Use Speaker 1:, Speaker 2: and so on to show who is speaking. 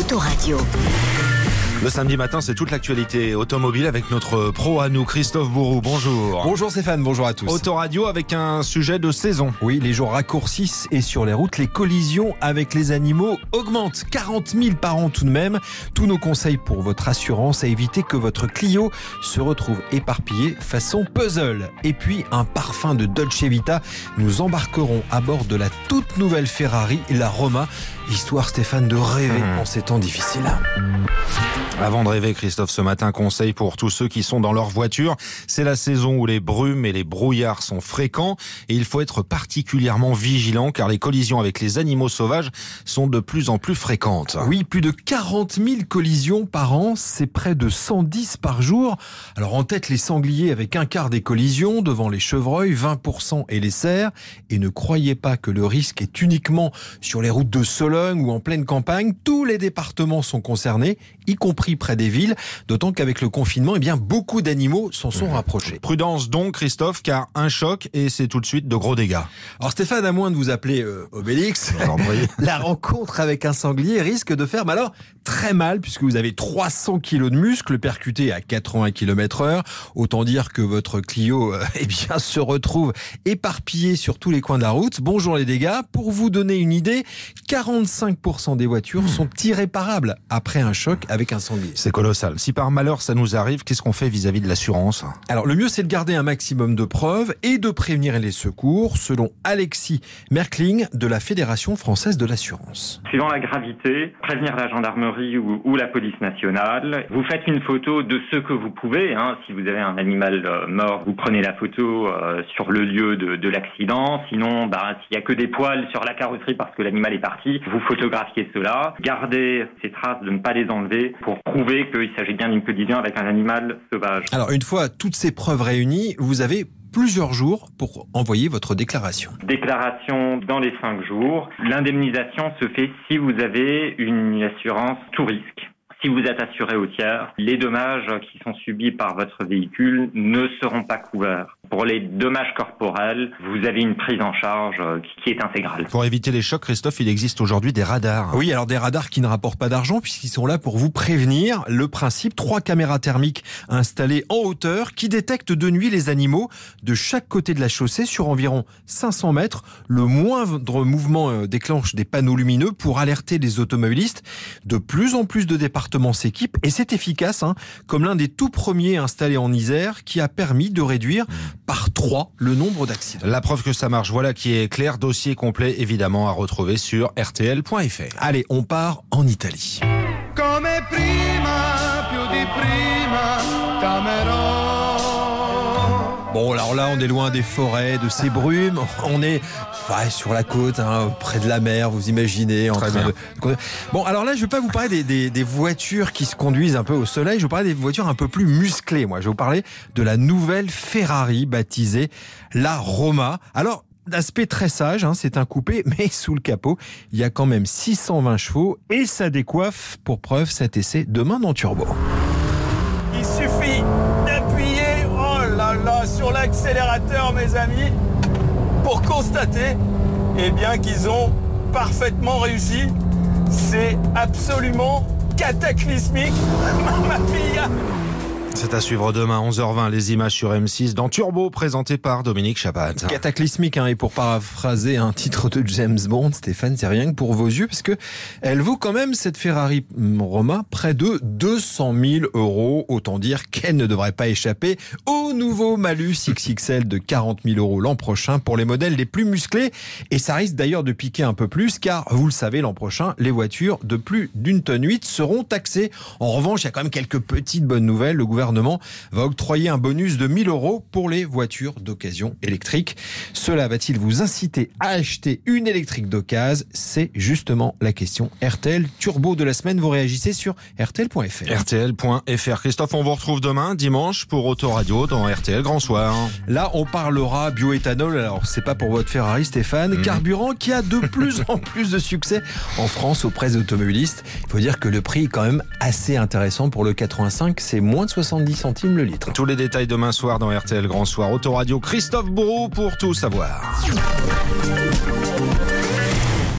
Speaker 1: Autoradio.
Speaker 2: Le samedi matin, c'est toute l'actualité automobile avec notre pro à nous, Christophe Bourou. Bonjour.
Speaker 3: Bonjour Stéphane, bonjour à tous.
Speaker 2: Autoradio avec un sujet de saison.
Speaker 3: Oui, les jours raccourcissent et sur les routes, les collisions avec les animaux augmentent. 40 000 par an tout de même. Tous nos conseils pour votre assurance à éviter que votre Clio se retrouve éparpillé façon puzzle. Et puis, un parfum de Dolce Vita. Nous embarquerons à bord de la toute nouvelle Ferrari, la Roma. Histoire, Stéphane, de rêver en ces temps difficiles.
Speaker 2: Avant de rêver, Christophe, ce matin, conseil pour tous ceux qui sont dans leur voiture. C'est la saison où les brumes et les brouillards sont fréquents et il faut être particulièrement vigilant car les collisions avec les animaux sauvages sont de plus en plus fréquentes.
Speaker 3: Oui, plus de 40 000 collisions par an, c'est près de 110 par jour. Alors en tête, les sangliers avec un quart des collisions, devant les chevreuils, 20% et les cerfs. Et ne croyez pas que le risque est uniquement sur les routes de Sologne ou en pleine campagne. Tous les départements sont concernés, y compris près des villes, d'autant qu'avec le confinement, beaucoup d'animaux s'en sont rapprochés.
Speaker 2: Prudence donc, Christophe, car un choc et c'est tout de suite de gros dégâts.
Speaker 3: Alors Stéphane, à moins de vous appeler Obélix, la rencontre avec un sanglier risque de faire très mal puisque vous avez 300 kilos de muscles percutés à 80 km/h. Autant dire que votre Clio se retrouve éparpillé sur tous les coins de la route. Bonjour les dégâts. Pour vous donner une idée, 45% des voitures sont irréparables après un choc avec un sanglier.
Speaker 2: C'est colossal. Si par malheur ça nous arrive, qu'est-ce qu'on fait vis-à-vis de l'assurance ?
Speaker 3: Alors le mieux c'est de garder un maximum de preuves et de prévenir les secours, selon Alexis Merkling de la Fédération française de l'assurance.
Speaker 4: Suivant la gravité, prévenir la gendarmerie ou la police nationale. Vous faites une photo de ce que vous pouvez. Si vous avez un animal mort, vous prenez la photo sur le lieu de l'accident. Sinon, s'il n'y a que des poils sur la carrosserie parce que l'animal est parti, vous photographiez cela. Gardez ces traces de ne pas les enlever pour prouver qu'il s'agit bien d'une collision avec un animal sauvage.
Speaker 3: Alors une fois toutes ces preuves réunies, vous avez plusieurs jours pour envoyer votre déclaration.
Speaker 4: Déclaration dans les 5 jours. L'indemnisation se fait si vous avez une assurance tout risque. Si vous êtes assuré au tiers, les dommages qui sont subis par votre véhicule ne seront pas couverts. Pour les dommages corporels, vous avez une prise en charge qui est intégrale.
Speaker 2: Pour éviter les chocs, Christophe, il existe aujourd'hui des radars.
Speaker 3: Oui, alors des radars qui ne rapportent pas d'argent puisqu'ils sont là pour vous prévenir. Le principe, 3 caméras thermiques installées en hauteur qui détectent de nuit les animaux de chaque côté de la chaussée sur environ 500 mètres. Le moindre mouvement déclenche des panneaux lumineux pour alerter les automobilistes. De plus en plus de départements s'équipent et c'est efficace, comme l'un des tout premiers installés en Isère qui a permis de réduire par 3 le nombre d'accidents.
Speaker 2: La preuve que ça marche, voilà qui est clair. Dossier complet évidemment à retrouver sur rtl.fr.
Speaker 3: Allez, on part en Italie.
Speaker 5: Come prima, più di prima, t'amerò.
Speaker 3: Bon, alors là, on est loin des forêts, de ces brumes. On est sur la côte, près de la mer, vous imaginez. Bon, alors là, je ne vais pas vous parler des voitures qui se conduisent un peu au soleil. Je vais vous parler des voitures un peu plus musclées. Moi, je vais vous parler de la nouvelle Ferrari baptisée la Roma. Alors, d'aspect très sage, c'est un coupé, mais sous le capot, il y a quand même 620 chevaux et ça décoiffe, pour preuve, cet essai de main dans turbo.
Speaker 6: Il suffit d'appuyer sur l'accélérateur, mes amis, pour constater qu'ils ont parfaitement réussi. C'est absolument cataclysmique. Ma fille.
Speaker 2: C'est à suivre demain, 11h20, les images sur M6 dans Turbo, présenté par Dominique Chapat.
Speaker 3: Cataclysmique, et pour paraphraser un titre de James Bond, Stéphane, c'est rien que pour vos yeux, parce que elle vaut quand même, cette Ferrari Roma, près de 200 000 €. Autant dire qu'elle ne devrait pas échapper au nouveau malus XXL de 40 000 € l'an prochain pour les modèles les plus musclés. Et ça risque d'ailleurs de piquer un peu plus, car vous le savez, l'an prochain, les voitures de plus d'1,8 tonne seront taxées. En revanche, il y a quand même quelques petites bonnes nouvelles. Le gouvernement va octroyer un bonus de 1 000 € pour les voitures d'occasion électriques. Cela va-t-il vous inciter à acheter une électrique d'occasion ? C'est justement la question. RTL Turbo de la semaine, vous réagissez sur rtl.fr.
Speaker 2: RTL.fr. Christophe, on vous retrouve demain, dimanche, pour Autoradio dans RTL Grand Soir.
Speaker 3: Là, on parlera bioéthanol. Alors, c'est pas pour votre Ferrari, Stéphane. Carburant qui a de plus en plus de succès en France auprès des automobilistes. Il faut dire que le prix est quand même assez intéressant pour le 85. C'est moins de 70 centimes le litre.
Speaker 2: Tous les détails demain soir dans RTL Grand Soir. Autoradio, Christophe Bourou pour tout savoir.